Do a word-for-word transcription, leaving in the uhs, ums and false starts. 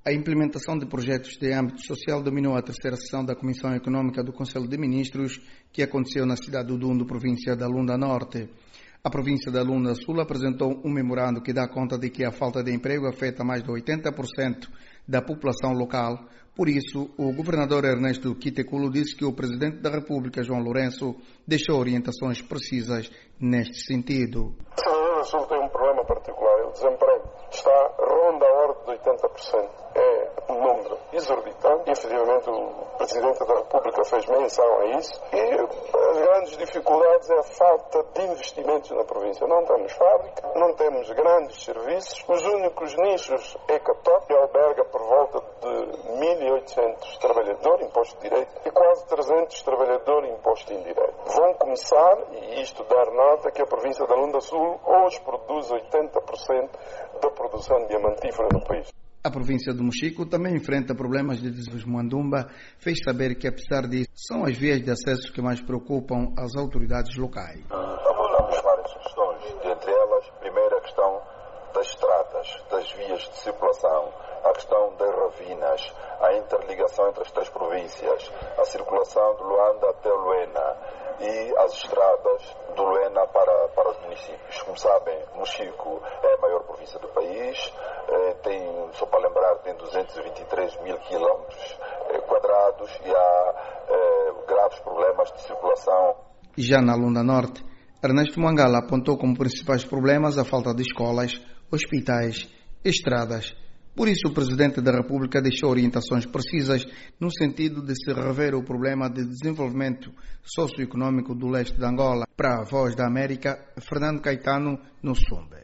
A implementação de projetos de âmbito social dominou a terceira sessão da Comissão Econômica do Conselho de Ministros, que aconteceu na cidade do Dundo, província da Lunda Norte. A província da Lunda Sul apresentou um memorando que dá conta de que a falta de emprego afeta mais de oitenta por cento da população local. Por isso, o governador Ernesto Quiteculo disse que o presidente da República, João Lourenço, deixou orientações precisas neste sentido. A Lunda do Sul tem um problema particular, o desemprego está ronda a ordem de oitenta por cento. É um número exorbitante. Efetivamente, o Presidente da República fez menção a isso. E as grandes dificuldades é a falta de investimentos na província. Não temos fábrica, não temos grandes serviços. Os únicos nichos é Cató, que alberga por volta de mil e oitocentos trabalhadores, imposto direto, e quase trezentos trabalhadores, imposto indireto. Vão começar, e isto dar nota, que a província da Lunda Sul hoje produz oitenta por cento da produção diamantífera no país. A província do Mochico também enfrenta problemas de desmoandumba. Fez saber que, apesar disso, são as vias de acesso que mais preocupam as autoridades locais. Abordamos várias questões, dentre elas, primeiro a questão das estradas, das vias de circulação, a questão das ravinas, a interligação entre as três províncias, a circulação de Luanda até Luena e as estradas do Luena para, para os municípios. Como sabem, Mochico é a maior província do país, tem, só para lembrar, tem duzentos e vinte e três mil quilómetros quadrados e há eh, graves problemas de circulação. Já na Lunda Norte, Ernesto Mangala apontou como principais problemas a falta de escolas, hospitais, estradas. Por isso, o Presidente da República deixou orientações precisas no sentido de se rever o problema de desenvolvimento socioeconômico do leste de Angola. Para a Voz da América, Fernando Caetano, no Sumbe.